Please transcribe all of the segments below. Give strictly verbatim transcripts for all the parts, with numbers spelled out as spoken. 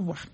revoir.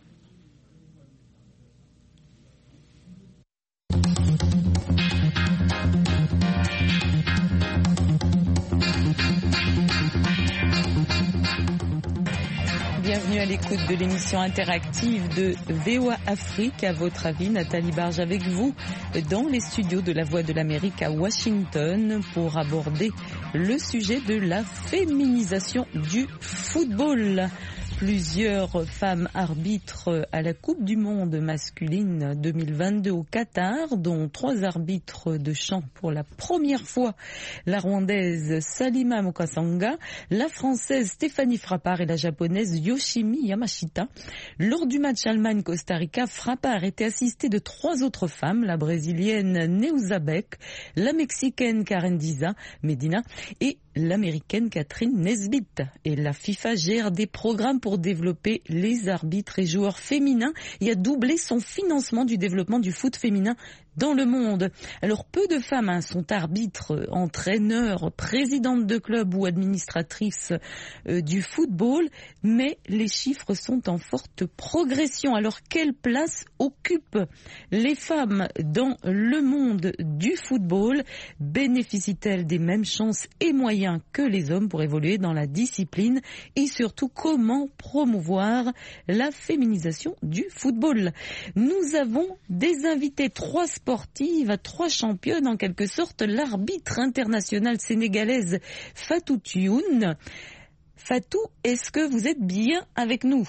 Bienvenue à l'écoute de l'émission interactive de V O A Afrique. À votre avis, Nathalie Barge avec vous dans les studios de la Voix de l'Amérique à Washington pour aborder le sujet de la féminisation du football. Plusieurs femmes arbitres à la Coupe du Monde masculine deux mille vingt-deux au Qatar, dont trois arbitres de champ pour la première fois, la Rwandaise Salima Mukasanga, la Française Stéphanie Frappard et la Japonaise Yoshimi Yamashita. Lors du match Allemagne-Costa Rica, Frappard était assistée de trois autres femmes, la Brésilienne Neuza Beck, la Mexicaine Karen Diza Medina et l'Américaine Catherine Nesbitt. Et la FIFA gère des programmes pour développer les arbitres et joueurs féminins et a doublé son financement du développement du foot féminin dans le monde. Alors peu de femmes hein, sont arbitres, entraîneurs, présidentes de clubs ou administratrices euh, du football, mais les chiffres sont en forte progression. Alors quelle place occupent les femmes dans le monde du football? Bénéficient-elles des mêmes chances et moyens que les hommes pour évoluer dans la discipline? Et surtout, comment promouvoir la féminisation du football? Nous avons des invités, trois sportive, trois championnes en quelque sorte, l'arbitre internationale sénégalaise Fatou Thioune. Fatou, est-ce que vous êtes bien avec nous?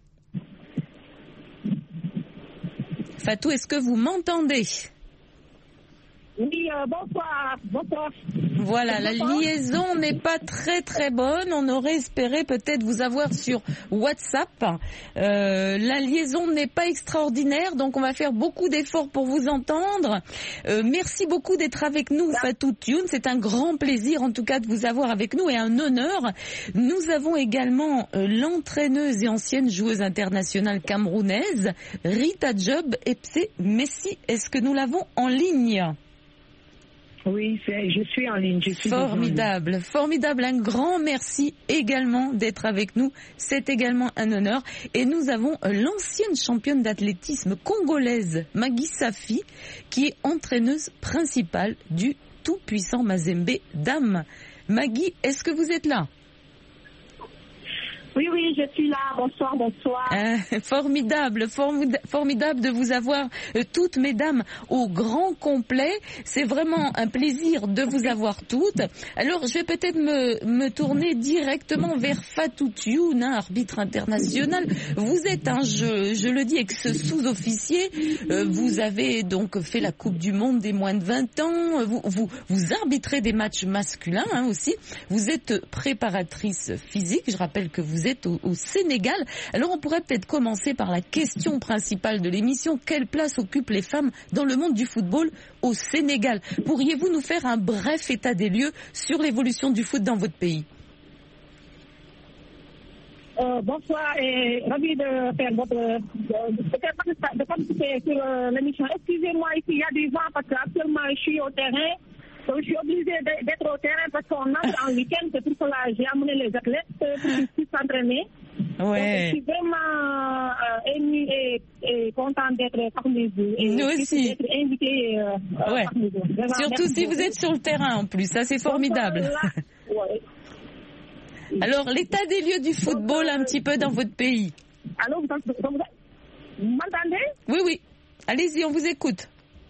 Fatou, est-ce que vous m'entendez? Oui, euh, bonsoir, bonsoir. Voilà, bonsoir. La liaison n'est pas très très bonne. On aurait espéré peut-être vous avoir sur WhatsApp. Euh, la liaison n'est pas extraordinaire, donc on va faire beaucoup d'efforts pour vous entendre. Euh, merci beaucoup d'être avec nous, Fatou Thioune. C'est un grand plaisir en tout cas de vous avoir avec nous et un honneur. Nous avons également euh, l'entraîneuse et ancienne joueuse internationale camerounaise, Rita Job Epsé Messi. Est-ce que nous l'avons en ligne? Oui, c'est, je suis en ligne. Je suis formidable, en ligne. formidable. Un grand merci également d'être avec nous. C'est également un honneur. Et nous avons l'ancienne championne d'athlétisme congolaise, Magui Safi, qui est entraîneuse principale du tout-puissant Mazembe Dame. Magui, est-ce que vous êtes là? Oui, oui, je suis là. Bonsoir, bonsoir. Euh, formidable, formida- formidable de vous avoir euh, toutes, mesdames, au grand complet. C'est vraiment un plaisir de vous avoir toutes. Alors, je vais peut-être me, me tourner directement vers Fatou Thioune, hein, arbitre international. Vous êtes, hein, je, je le dis, ex-sous-officier. Euh, vous avez donc fait la Coupe du Monde des moins de vingt ans. Vous, vous, vous arbitrez des matchs masculins hein, aussi. Vous êtes préparatrice physique. Je rappelle que vous êtes au, au Sénégal. Alors on pourrait peut-être commencer par la question principale de l'émission. Quelle place occupent les femmes dans le monde du football au Sénégal? Pourriez-vous nous faire un bref état des lieux sur l'évolution du foot dans votre pays? Euh, bonsoir et ravi de faire votre de, de, de participer sur euh, l'émission. Excusez-moi, ici il y a du vent parce qu'actuellement je suis au terrain. Donc, je suis obligée d'être au terrain parce qu'on entre en week-end. C'est pour cela que j'ai amené les athlètes pour qu'ils puissent s'entraîner. Ouais. Donc, je suis vraiment euh, émue et, et contente d'être parmi vous. Et nous aussi. D'être invitée euh, ouais. parmi vous. Vraiment, surtout si beaucoup. Vous êtes sur le terrain en plus. Ça, c'est formidable. Donc, là, ouais. Alors, l'état des lieux du football Donc, euh, un petit peu dans votre pays. Allô, vous, vous, vous m'entendez? Oui, oui. Allez-y, on vous écoute.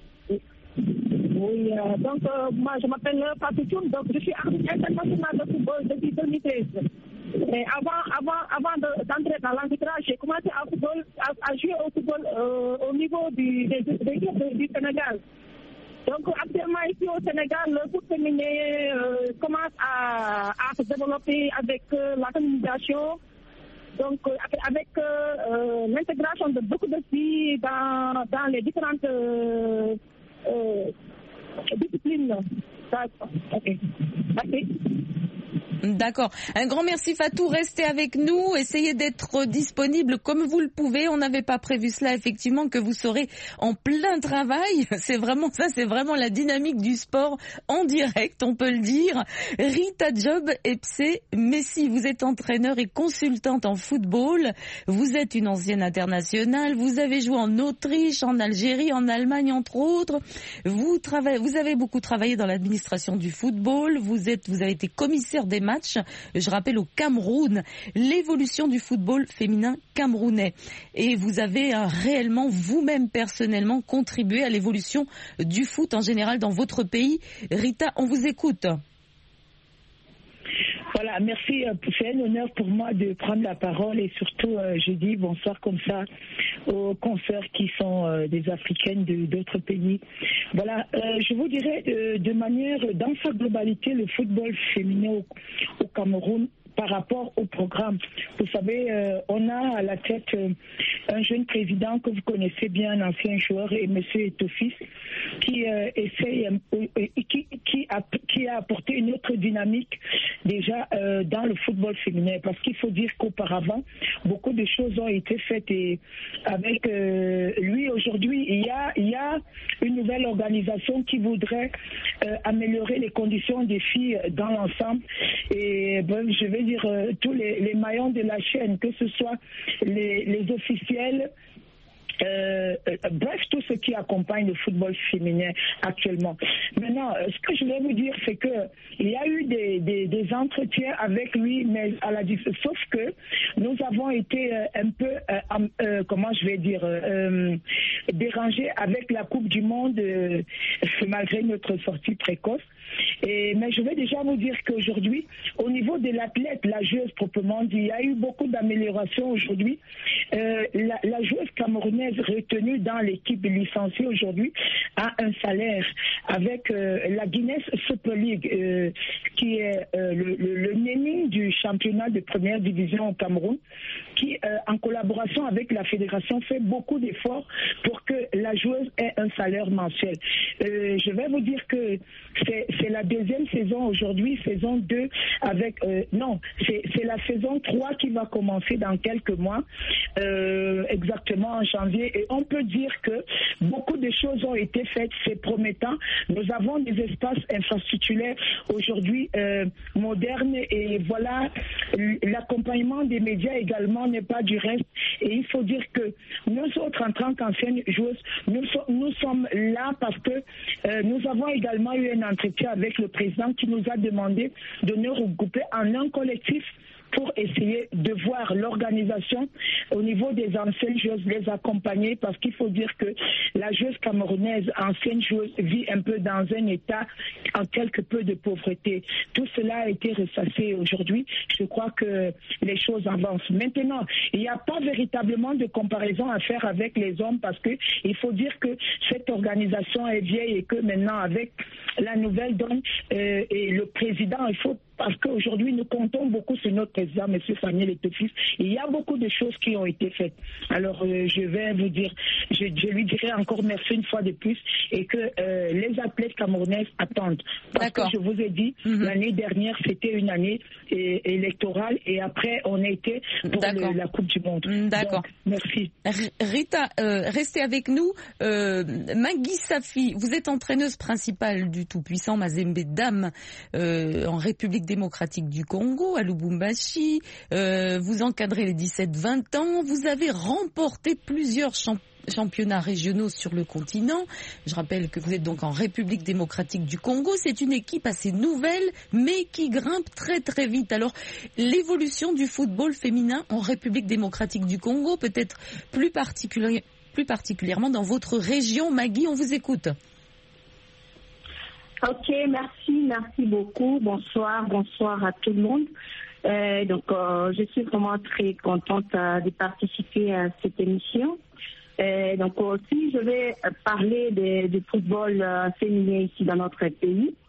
Oui, euh, donc euh, moi je m'appelle Fatou Thioune, donc je suis arbitre international de football depuis deux mille treize. Et avant, avant, avant de, d'entrer dans l'arbitrage, j'ai commencé à, football, à, à jouer au football euh, au niveau du, des, des équipes du Sénégal. Donc actuellement ici au Sénégal, le foot féminin euh, commence à, à se développer avec euh, la féminisation. Donc euh, avec euh, l'intégration de beaucoup de filles dans, dans les différentes euh, euh, discipline. Ok. Merci. D'accord. Un grand merci Fatou, restez avec nous, essayez d'être disponible comme vous le pouvez. On n'avait pas prévu cela, effectivement, que vous serez en plein travail. C'est vraiment ça, c'est vraiment la dynamique du sport en direct, on peut le dire. Rita Job Epse Messi, vous êtes entraîneur et consultante en football. Vous êtes une ancienne internationale. Vous avez joué en Autriche, en Algérie, en Allemagne, entre autres. Vous travaillez, vous avez beaucoup travaillé dans l'administration du football. Vous êtes, vous avez été commissaire des matchs. Je rappelle au Cameroun l'évolution du football féminin camerounais. Et vous avez euh, réellement vous-même personnellement contribué à l'évolution du foot en général dans votre pays. Rita, on vous écoute. Voilà, merci. C'est un honneur pour moi de prendre la parole et surtout, euh, je dis bonsoir comme ça aux consoeurs qui sont euh, des Africaines de, d'autres pays. Voilà, euh, je vous dirais euh, de manière, dans sa globalité, le football féminin au, au Cameroun, par rapport au programme. Vous savez, euh, on a à la tête euh, un jeune président que vous connaissez bien, un ancien joueur, et M. Etofis, qui euh, essaye, euh, qui, qui, a, qui a apporté une autre dynamique déjà euh, dans le football féminin. Parce qu'il faut dire qu'auparavant, beaucoup de choses ont été faites et avec euh, lui aujourd'hui, il y a, il y a une nouvelle organisation qui voudrait euh, améliorer les conditions des filles dans l'ensemble. Et ben, je vais dire euh, tous les, les maillons de la chaîne, que ce soit les, les officiels, Euh, euh, bref, tout ce qui accompagne le football féminin actuellement. Maintenant, euh, ce que je voulais vous dire, c'est que il y a eu des, des, des entretiens avec lui, mais à la sauf que nous avons été euh, un peu, euh, euh, comment je vais dire, euh, dérangés avec la Coupe du Monde, euh, malgré notre sortie précoce. Et, mais je vais déjà vous dire qu'aujourd'hui, au niveau de l'athlète, la joueuse proprement dit, il y a eu beaucoup d'améliorations aujourd'hui. Euh, la, la joueuse camerounaise retenue dans l'équipe licenciée aujourd'hui a un salaire avec euh, la Guinness Super League, euh, qui est euh, le, le, le naming du championnat de première division au Cameroun, qui, euh, en collaboration avec la fédération, fait beaucoup d'efforts pour que la joueuse ait un salaire mensuel. Euh, je vais vous dire que c'est, c'est la deuxième saison aujourd'hui, saison deux, avec... Euh, non, c'est, c'est la saison trois qui va commencer dans quelques mois, euh, exactement en janvier. Et on peut dire que beaucoup de choses ont été faites, c'est promettant. Nous avons des espaces infrastructuraires aujourd'hui euh, modernes et voilà, l'accompagnement des médias également n'est pas du reste. Et il faut dire que nous autres, en tant qu'anciennes joueuses, nous, so- nous sommes là parce que euh, nous avons également eu un entretien avec le président qui nous a demandé de nous regrouper en un collectif pour essayer de voir l'organisation au niveau des anciennes joueuses, les accompagner, parce qu'il faut dire que la joueuse camerounaise, ancienne joueuse, vit un peu dans un état en quelque peu de pauvreté. Tout cela a été ressassé aujourd'hui. Je crois que les choses avancent. Maintenant, il n'y a pas véritablement de comparaison à faire avec les hommes, parce que il faut dire que cette organisation est vieille et que maintenant, avec la nouvelle donne euh, et le président, il faut parce qu'aujourd'hui, nous comptons beaucoup sur notre président, M. Samuel Etofis. Il y a beaucoup de choses qui ont été faites. Alors, euh, je vais vous dire, je, je lui dirai encore merci une fois de plus et que euh, les athlètes camerounaises attendent. Parce D'accord. que je vous ai dit, mm-hmm. l'année dernière, c'était une année é- électorale et après, on a été pour le, la Coupe du Monde. D'accord. Donc, merci. Rita, euh, restez avec nous. Euh, Magui Safi, vous êtes entraîneuse principale du tout-puissant Mazembe Dam euh, en République démocratique du Congo, à Lubumbashi. Euh, vous encadrez les dix-sept vingt ans. Vous avez remporté plusieurs champ- championnats régionaux sur le continent. Je rappelle que vous êtes donc en République démocratique du Congo. C'est une équipe assez nouvelle, mais qui grimpe très très vite. Alors, l'évolution du football féminin en République démocratique du Congo, peut-être plus, particulier, plus particulièrement dans votre région. Magui, on vous écoute. Ok, merci, merci beaucoup. Bonsoir, bonsoir à tout le monde. Euh, donc, euh, je suis vraiment très contente euh, de participer à cette émission. Euh, donc aussi, je vais parler du football euh, féminin ici dans notre pays.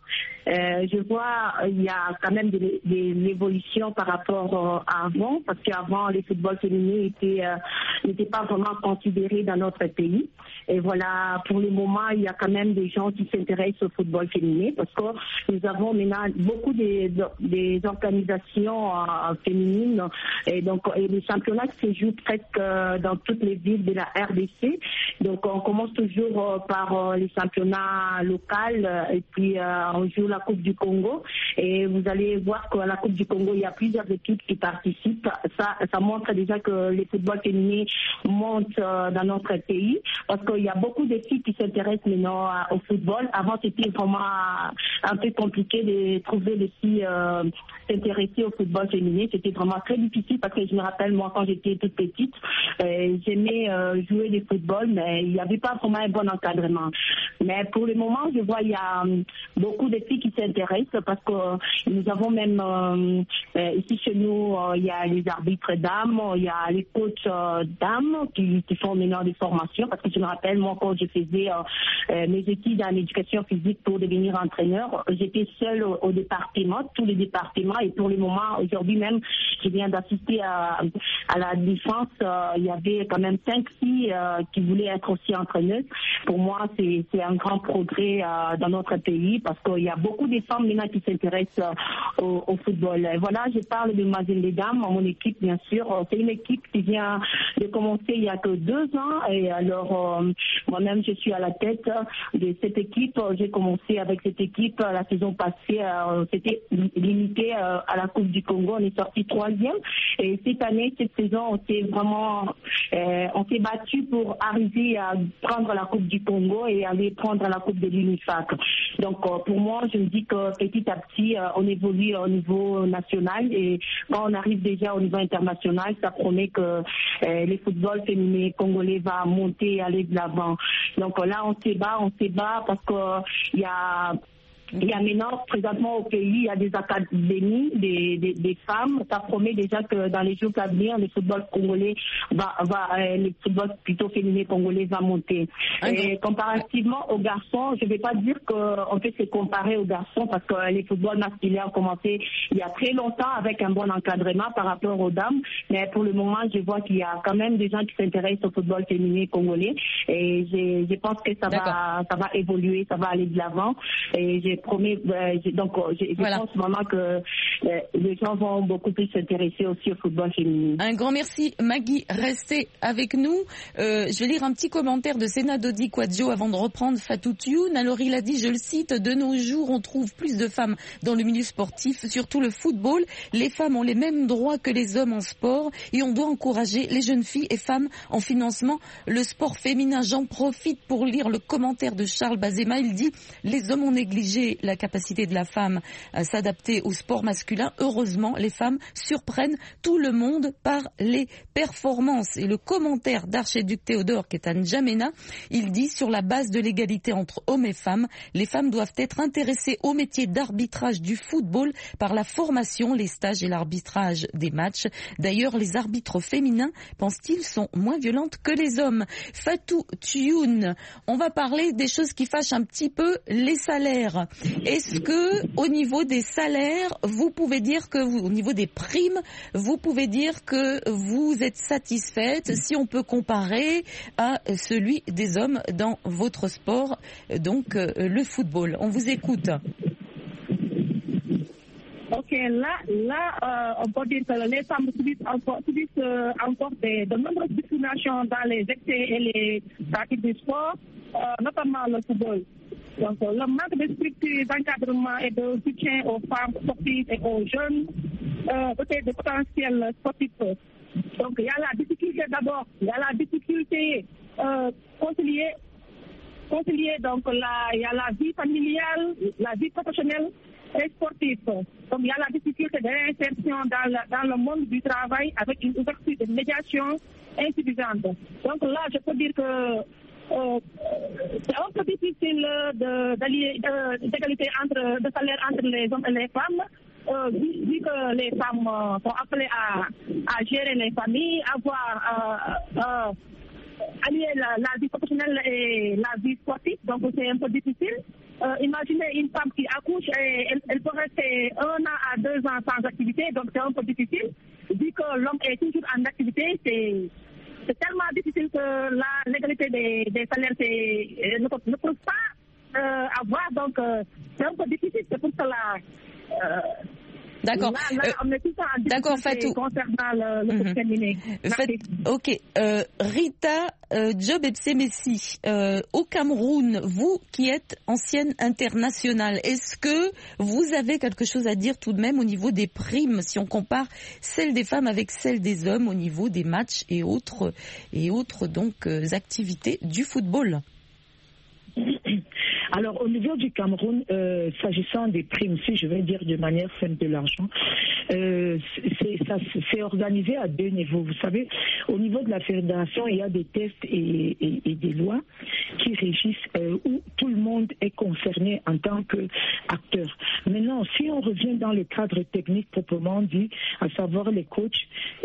Euh, je vois il y a quand même de, de l'évolution par rapport euh, à avant, parce qu'avant les footballs féminins étaient euh, n'étaient pas vraiment considérés dans notre pays. Et voilà, pour le moment, il y a quand même des gens qui s'intéressent au football féminin, parce que nous avons maintenant beaucoup des, des organisations euh, féminines, et donc et les championnats qui se jouent presque euh, dans toutes les villes de la R D C. Donc on commence toujours euh, par euh, les championnats locaux, euh, et puis euh, on joue la Coupe du Congo, et vous allez voir qu'à la Coupe du Congo, il y a plusieurs équipes qui participent. Ça, ça montre déjà que les footballs féminins montent euh, dans notre pays, parce qu'il y a beaucoup de filles qui s'intéressent maintenant euh, au football. Avant, c'était vraiment euh, un peu compliqué de trouver des filles euh, s'intéresser au football féminin. C'était vraiment très difficile, parce que je me rappelle, moi, quand j'étais toute petite, euh, j'aimais euh, jouer du football, mais il n'y avait pas vraiment un bon encadrement. Mais pour le moment, je vois il y a euh, beaucoup de filles qui s'intéressent, parce que euh, nous avons même euh, euh, ici chez nous, euh, il y a les arbitres dames, il y a les coachs euh, dames qui, qui font maintenant des formations, parce que je me rappelle, moi, quand je faisais euh, euh, mes études en éducation physique pour devenir entraîneur, j'étais seule au, au département, tous les départements, et pour le moment, aujourd'hui même, je viens d'assister à, à la défense, euh, il y avait quand même cinq filles euh, qui voulaient être aussi entraîneuses. Pour moi, c'est, c'est un grand progrès euh, dans notre pays, parce qu'il y a beaucoup de femmes maintenant qui s'intéressent euh, au, au football. Et voilà, je parle de Mazin les Dames, mon équipe bien sûr. C'est une équipe qui vient de commencer il y a que deux ans, et alors euh, moi-même je suis à la tête de cette équipe. J'ai commencé avec cette équipe la saison passée, euh, c'était limité euh, à la Coupe du Congo, on est sorti troisième, et cette année, cette saison, on s'est vraiment euh, on s'est battu pour arriver à prendre la Coupe du Congo et aller prendre la Coupe de l'UNIFAC. Donc euh, pour moi, je me dis que petit à petit, euh, on évolue au niveau national, et quand on arrive déjà au niveau international, ça promet que euh, les footballs féminins congolais va monter et aller de l'avant. Donc euh, là, on se bat, on se bat parce que euh, il y a Il y a maintenant, présentement au pays, il y a des académies, des, des, des femmes. Ça promet déjà que dans les jours à venir, le football congolais va, va euh, le football plutôt féminin congolais va monter. Okay. Et comparativement aux garçons, je ne vais pas dire qu'on peut se comparer aux garçons, parce que les footballs masculins ont commencé il y a très longtemps avec un bon encadrement par rapport aux dames. Mais pour le moment, je vois qu'il y a quand même des gens qui s'intéressent au football féminin congolais. Et je, je pense que ça va, ça va évoluer, ça va aller de l'avant. Et j'ai promis, euh, donc je, je voilà. pense vraiment que euh, les gens vont beaucoup plus s'intéresser aussi au football féminin. Un grand merci Maggie, restez avec nous. Euh, je vais lire un petit commentaire de Sena Dodi Kwadjo avant de reprendre Fatou Thioune. Alors il a dit, je le cite, de nos jours on trouve plus de femmes dans le milieu sportif, surtout le football. Les femmes ont les mêmes droits que les hommes en sport et on doit encourager les jeunes filles et femmes en financement le sport féminin. J'en profite pour lire le commentaire de Charles Bazema. Il dit, les hommes ont négligé la capacité de la femme à s'adapter au sport masculin. Heureusement, les femmes surprennent tout le monde par les performances. Et le commentaire d'Archiduc Théodore, qui est à N'Djamena, il dit, sur la base de l'égalité entre hommes et femmes, les femmes doivent être intéressées au métier d'arbitrage du football par la formation, les stages et l'arbitrage des matchs. D'ailleurs, les arbitres féminins, pensent-ils, sont moins violentes que les hommes. Fatou Thioune, on va parler des choses qui fâchent un petit peu, les salaires. Est-ce que, au niveau des salaires, vous pouvez dire que vous, au niveau des primes, vous pouvez dire que vous êtes satisfaite, si on peut comparer à celui des hommes dans votre sport, donc le football. On vous écoute. Ok, là, là euh, on peut dire que les femmes subissent encore, subissent, euh, encore de, de nombreuses discriminations dans les excès et les pratiques du sport, euh, notamment le football. Donc, le manque de structure, d'encadrement et de soutien aux femmes sportives et aux jeunes, euh, peut-être des potentiels sportifs. Donc, il y a la difficulté d'abord, il y a la difficulté euh, concilier, concilier donc la, il y a la vie familiale, la vie professionnelle et sportive. Donc, il y a la difficulté de l'insertion dans, la, dans le monde du travail avec une ouverture de médiation insuffisante. Donc là, je peux dire que Euh, c'est un peu difficile de, d'allier euh, d'égalité entre de salaire entre les hommes et les femmes, euh, vu, vu que les femmes euh, sont appelées à, à gérer les familles, avoir euh, euh, allier la, la vie professionnelle et la vie sportive, donc c'est un peu difficile. Euh, imaginez une femme qui accouche et elle, elle peut rester un an à deux ans sans activité, donc c'est un peu difficile. Vu que l'homme est toujours en activité, c'est, c'est tellement difficile que la légalité des, des salaires c'est, ne, ne peut pas euh, avoir, donc euh, c'est un peu difficile, c'est pour cela. Euh, D'accord. Là, là, on est tout en D'accord, Fatou. Concernant le, le mm-hmm. féminin. Fait, ok. Euh, Rita euh, Job Epsemessi, euh, au Cameroun, vous qui êtes ancienne internationale, est-ce que vous avez quelque chose à dire tout de même au niveau des primes, si on compare celles des femmes avec celles des hommes au niveau des matchs et autres, et autres donc, euh, activités du football? Alors, au niveau du Cameroun, euh, s'agissant des primes, si je vais dire de manière simple de l'argent, euh, c'est, ça, c'est organisé à deux niveaux. Vous savez, au niveau de la fédération, il y a des tests et, et, et des lois qui régissent euh, où tout le monde est concerné en tant qu'acteur. Maintenant, si on revient dans le cadre technique proprement dit, à savoir les coachs,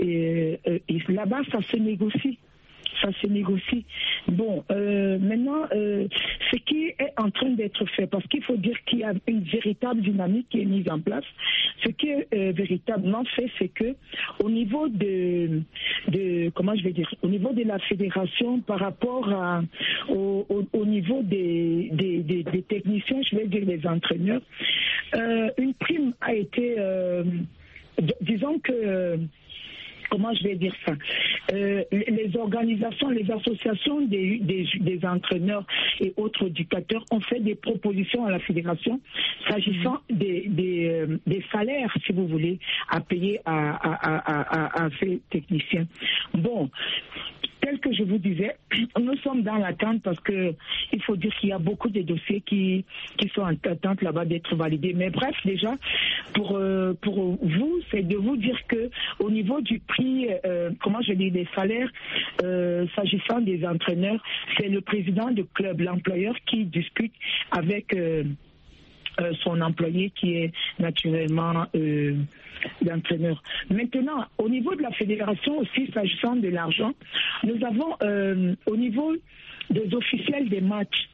et, euh, et là-bas, ça se négocie. Ça se négocie. Bon, euh, maintenant, euh, ce qui est en train d'être fait, parce qu'il faut dire qu'il y a une véritable dynamique qui est mise en place. Ce qui est euh, véritablement fait, c'est que au niveau de, de, comment je vais dire, au niveau de la fédération, par rapport à, au, au, au niveau des, des, des, des techniciens, je vais dire les entraîneurs, euh, une prime a été, euh, disons que comment je vais dire ça, euh, les organisations, les associations des, des, des entraîneurs et autres éducateurs ont fait des propositions à la fédération s'agissant des, des, euh, des salaires, si vous voulez, à payer à, à, à, à, à ces techniciens. Bon, tel que je vous disais, nous sommes dans l'attente parce que il faut dire qu'il y a beaucoup de dossiers qui, qui sont en attente là-bas d'être validés. Mais bref, déjà, pour, euh, pour vous, c'est de vous dire que au niveau du prix, euh, comment je dis, des salaires, euh, s'agissant des entraîneurs, c'est le président du club, l'employeur, qui discute avec euh, euh, son employé qui est naturellement euh, l'entraîneur. Maintenant, au niveau de la fédération aussi, s'agissant de l'argent, nous avons euh, au niveau des officiels des matchs,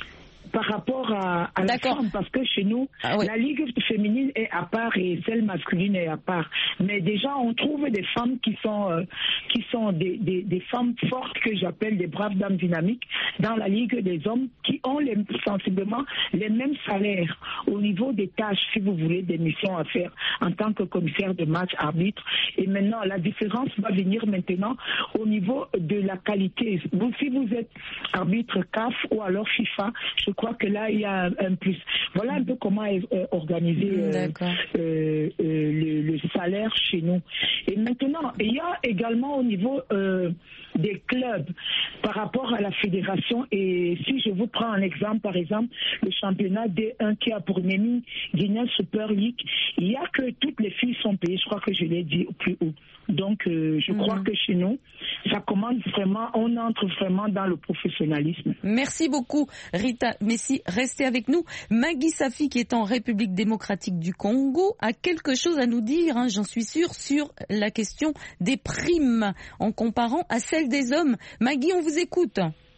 par rapport à, à la femme, parce que chez nous, ah oui. la ligue féminine est à part et celle masculine est à part. Mais déjà, on trouve des femmes qui sont, euh, qui sont des, des, des femmes fortes que j'appelle des braves dames dynamiques dans la ligue des hommes qui ont les, sensiblement les mêmes salaires au niveau des tâches, si vous voulez, des missions à faire en tant que commissaire de match, arbitre. Et maintenant, la différence va venir maintenant au niveau de la qualité. Vous, si vous êtes arbitre C A F ou alors FIFA, je crois que là, il y a un plus. Voilà un peu comment est euh, organisé euh, euh, euh, le, le salaire chez nous. Et maintenant, il y a également au niveau euh, des clubs par rapport à la fédération. Et si je vous prends un exemple, par exemple, le championnat D un qui a pour ennemi Guinée Super League, il n'y a que toutes les filles sont payées. Je crois que je l'ai dit au plus haut. Donc, euh, je mmh. crois que chez nous, ça commence vraiment, on entre vraiment dans le professionnalisme. Merci beaucoup, Rita Messi. Restez avec nous. Magui Safi, qui est en République démocratique du Congo, a quelque chose à nous dire, hein, j'en suis sûre, sur la question des primes en comparant à celles des hommes. Magui, on vous écoute.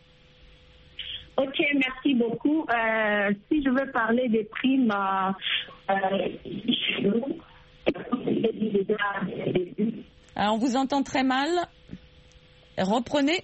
Ok, merci beaucoup. Euh, si je veux parler des primes, euh, euh, Alors, on vous entend très mal. Reprenez.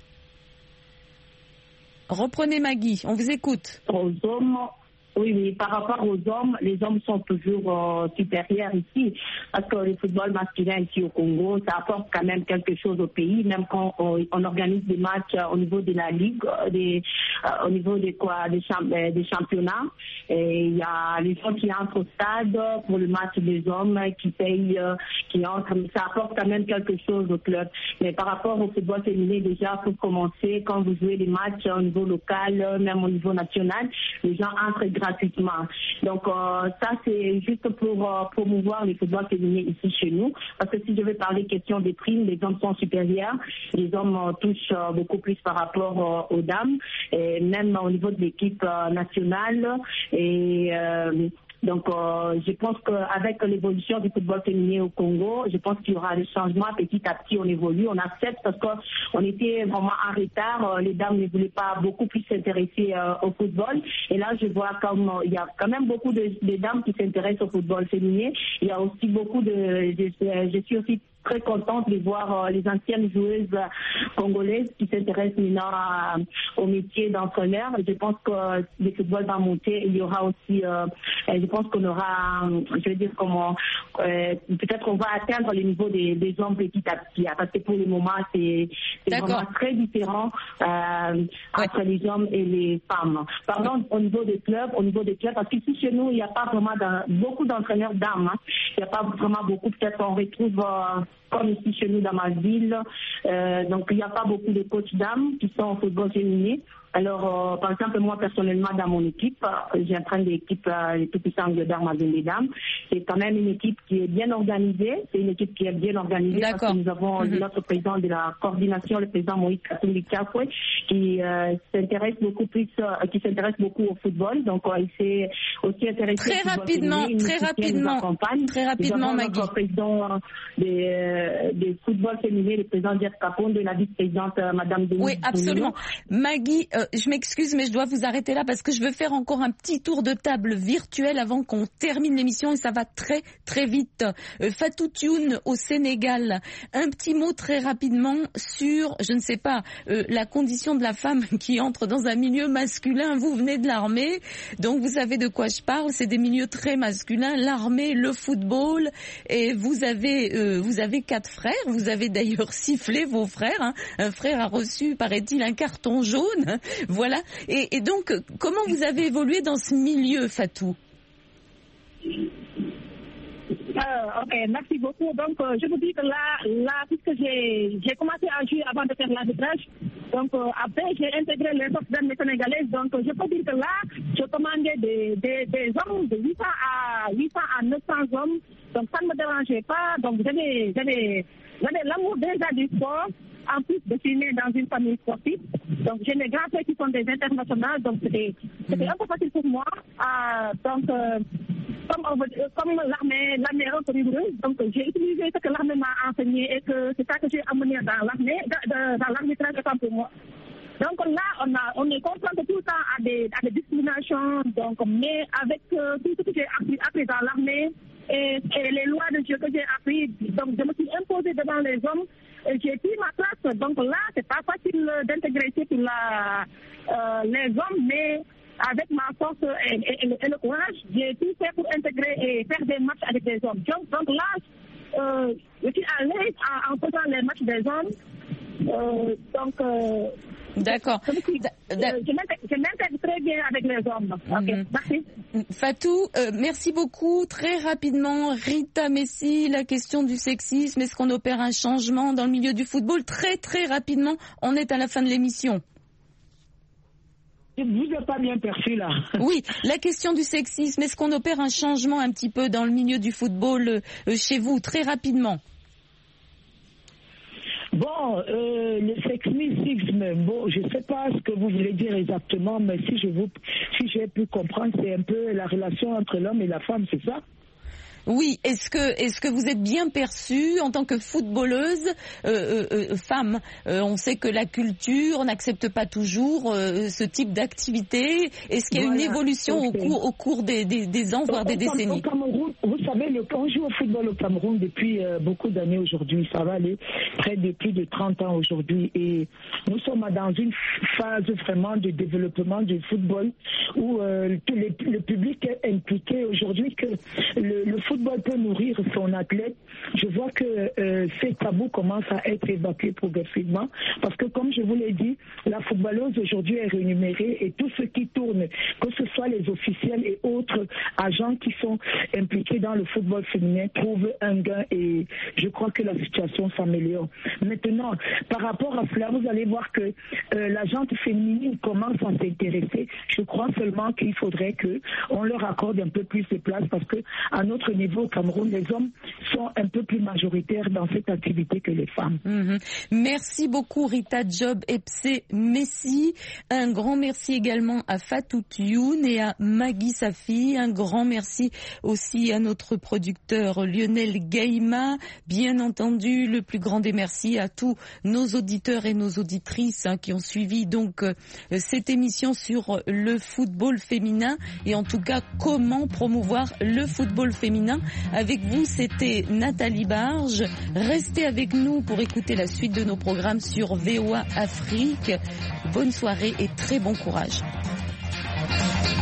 Reprenez, Magui. On vous écoute. Aux hommes, oui, oui, par rapport aux hommes, les hommes sont toujours euh, supérieurs ici. Parce que le football masculin ici au Congo, ça apporte quand même quelque chose au pays, même quand on, on organise des matchs euh, au niveau de la ligue, euh, des, euh, au niveau des, quoi, des, champ, euh, des championnats. Et il y a les gens qui entrent au stade pour le match des hommes, qui payent, euh, qui entrent. Ça apporte quand même quelque chose au club. Mais par rapport au football féminin, déjà, pour commencer, quand vous jouez les matchs au niveau local, même au niveau national, les gens entrent gratuitement. Donc euh, ça, c'est juste pour euh, promouvoir le football féminin ici chez nous. Parce que si je veux parler question des primes, les hommes sont supérieurs. Les hommes euh, touchent euh, beaucoup plus par rapport euh, aux dames. Et même au niveau de l'équipe euh, nationale. Et euh, Donc, euh, je pense qu'avec l'évolution du football féminin au Congo, je pense qu'il y aura des changements petit à petit. On évolue, on accepte parce qu'on était vraiment en retard. Les dames ne voulaient pas beaucoup plus s'intéresser euh, au football. Et là, je vois comme euh, il y a quand même beaucoup de, de dames qui s'intéressent au football féminin. Il y a aussi beaucoup de... Je, je suis aussi très contente de voir euh, les anciennes joueuses euh, congolaises qui s'intéressent maintenant à, au métier d'entraîneur. Je pense que euh, le football va monter. Il y aura aussi, euh, je pense qu'on aura, je veux dire comment, euh, peut-être qu'on va atteindre le niveau des, des hommes petit à petit. Parce que pour le moment, c'est vraiment très différent euh, ouais. entre les hommes et les femmes. Pardon, au niveau des clubs, au niveau des clubs, parce qu'ici chez nous, il n'y a pas vraiment beaucoup d'entraîneurs dames. Hein. Il n'y a pas vraiment beaucoup. Peut-être qu'on retrouve euh, comme ici chez nous dans ma ville. Euh, donc il n'y a pas beaucoup de coachs dames qui sont au football féminin. Alors, euh, par exemple, moi, personnellement, dans mon équipe, euh, j'ai un train d'équipe, euh, les tout-puissants de dames, des dames. C'est quand même une équipe qui est bien organisée. C'est une équipe qui est bien organisée parce que nous avons mm-hmm. notre président de la coordination, le président Moïse Katumbi Kakwe, qui euh, s'intéresse beaucoup plus, euh, qui s'intéresse beaucoup au football. Donc, euh, il s'est aussi intéressé très au rapidement, féminin, très rapidement, très rapidement, Magui. Notre président des, euh, des football féminin, le président Jeff Capon, de la vice-présidente euh, Madame Denis. Oui, absolument. Magui, euh, je m'excuse, mais je dois vous arrêter là parce que je veux faire encore un petit tour de table virtuel avant qu'on termine l'émission et ça va très très vite. Euh, Fatou Thioune au Sénégal, un petit mot très rapidement sur, je ne sais pas, euh, la condition de la femme qui entre dans un milieu masculin. Vous venez de l'armée, donc vous savez de quoi je parle. C'est des milieux très masculins, l'armée, le football, et vous avez euh, vous avez quatre frères. Vous avez d'ailleurs sifflé vos frères. Hein. Un frère a reçu, paraît-il, un carton jaune. Voilà. Et, et donc, comment vous avez évolué dans ce milieu, Fatou? Euh, ok, merci beaucoup. Donc, euh, je vous dis que là, là puisque j'ai, j'ai commencé à jouer avant de faire l'arbitrage, donc euh, après, j'ai intégré les forces d'armée sénégalaises. Donc, euh, je peux dire que là, je commandais des, des, des hommes de huit cents à neuf cents hommes. Donc, ça ne me dérangeait pas. Donc, j'avais, j'avais, j'avais l'amour déjà du sport, en plus de filmer dans une famille sportive. Donc, j'ai mes grands frères qui sont des internationaux. Donc, c'était, c'était un peu facile pour moi. Euh, donc, euh, Comme, on veut, comme l'armée, l'armée est rigoureuse, donc j'ai utilisé ce que l'armée m'a enseigné et que c'est ça que j'ai amené dans l'armée, dans, dans l'arbitrage autant pour moi. Donc là, on, a, on est confronté tout le temps à des, à des discriminations, donc, mais avec euh, tout ce que j'ai appris, appris dans l'armée et, et les lois de Dieu que j'ai appris, donc je me suis imposée devant les hommes et j'ai pris ma place. Donc là, c'est pas facile d'intégrer pour la, euh, les hommes, mais avec ma force et, et, et le courage, j'ai tout fait pour intégrer et faire des matchs avec des hommes. Donc, donc là, euh, je suis à l'aise en, en faisant les matchs des hommes. Euh, donc, euh, D'accord. Je, je m'intègre très bien avec les hommes. Okay, mm-hmm. Merci. Fatou, euh, merci beaucoup. Très rapidement, Rita Messi, la question du sexisme. Est-ce qu'on opère un changement dans le milieu du football? Très, très rapidement, on est à la fin de l'émission. Vous n'êtes pas bien perçu là. Oui, la question du sexisme, est-ce qu'on opère un changement un petit peu dans le milieu du football euh, chez vous, très rapidement? Bon, euh, le sexisme, bon, je ne sais pas ce que vous voulez dire exactement, mais si je vous, si j'ai pu comprendre, c'est un peu la relation entre l'homme et la femme, c'est ça? Oui, est-ce que est-ce que vous êtes bien perçue en tant que footballeuse euh, euh, femme? euh, On sait que la culture n'accepte pas toujours euh, ce type d'activité. Est-ce qu'il y a voilà, une évolution okay. au cours au cours des, des, des ans, voire au, des décennies? Au Cameroun, vous savez, le, on joue au football au Cameroun depuis euh, beaucoup d'années aujourd'hui. Ça va aller près de plus de trente ans aujourd'hui. Et nous sommes dans une phase vraiment de développement du football où euh, tout les, le public est impliqué aujourd'hui, que le, le Le football peut nourrir son athlète. Je vois que euh, ces tabous commencent à être évacués progressivement parce que, comme je vous l'ai dit, la footballeuse aujourd'hui est rémunérée et tout ce qui tourne, que ce soit les officiels et autres agents qui sont impliqués dans le football féminin, trouvent un gain et je crois que la situation s'améliore. Maintenant, par rapport à cela, vous allez voir que euh, la gente féminine commence à s'intéresser. Je crois seulement qu'il faudrait que on leur accorde un peu plus de place parce que à notre niveau au Cameroun, les hommes sont un peu plus majoritaires dans cette activité que les femmes. Mmh. Merci beaucoup Rita Job Epsé Messi. Un grand merci également à Fatou Thioune et à Maggie Safi. Un grand merci aussi à notre producteur Lionel Gaïma. Bien entendu, le plus grand des merci à tous nos auditeurs et nos auditrices hein, qui ont suivi donc euh, cette émission sur le football féminin et en tout cas comment promouvoir le football féminin. Avec vous, c'était Nathalie Barge. Restez avec nous pour écouter la suite de nos programmes sur V O A Afrique. Bonne soirée et très bon courage.